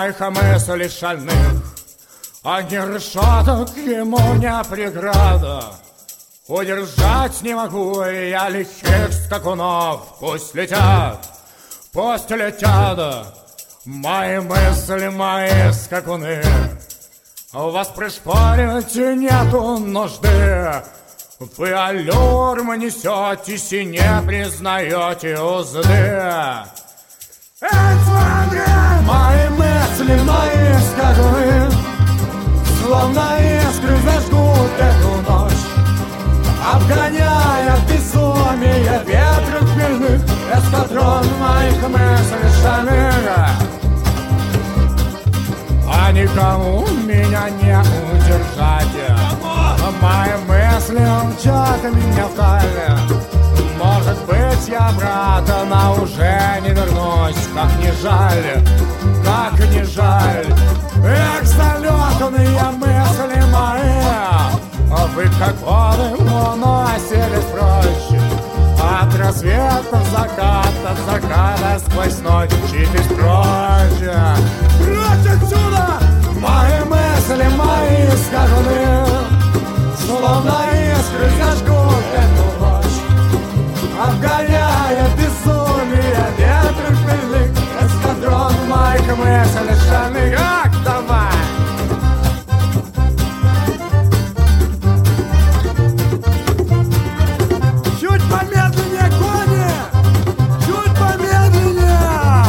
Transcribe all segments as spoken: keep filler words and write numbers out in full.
моих мыслей шальных, а не решеток ему не преграда. Удержать не могу я лихих скакунов. Пусть летят, пусть летят мои мысли, мои скакуны. У вас пришпорить нету нужды. Вы аллюрм несетесь и не признаете узды. Эй, смотри! Мои мысли, мои скакуны, словно искры зажгут эту ночь, обгоняя безумие ветров хмельных, эскадрон моих мыслей шальных. А никому меня не удержать. Мои мысли мчат меня вдаль. Может быть, я, брата, но уже не вернусь. Как не жаль, как не жаль. Эх, залетные мысли мои, вы как воды уносились прочь. От рассвета в закат, от заката сквозь ночь мчитесь прочь. Прочь отсюда! Мои мысли, мои скажены, словно искры зажгут эту ночь, обгоняя безумие ветров пыльных, эскадрон моих мыслей шальных. Ах, давай! Чуть помедленнее, кони! Чуть помедленнее!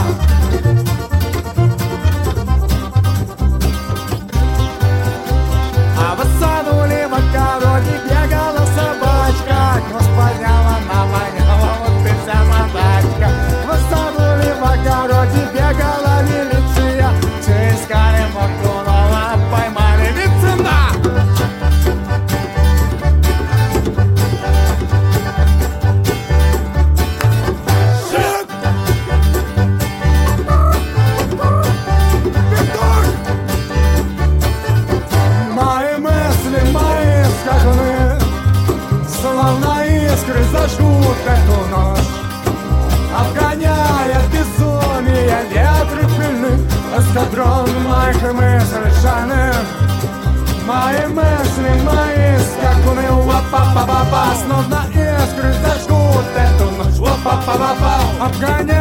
А в саду либо дороги бегала собачка, хвост подняла, наманяла, вот и вся задачка. В саду либо дороги бегала милиция, все искали Мордунова, поймали Вицина. Мои мысли, мои скажены, словно искры зажгут эту ночь, обгоняя безумие ветров пыльных, эскадрон моих мыслей шальных. Мои мысли, мои скакуны, уа-па-па-па-па, словно искры зажгут эту ночь, уа-па-па-па-па, обгоняя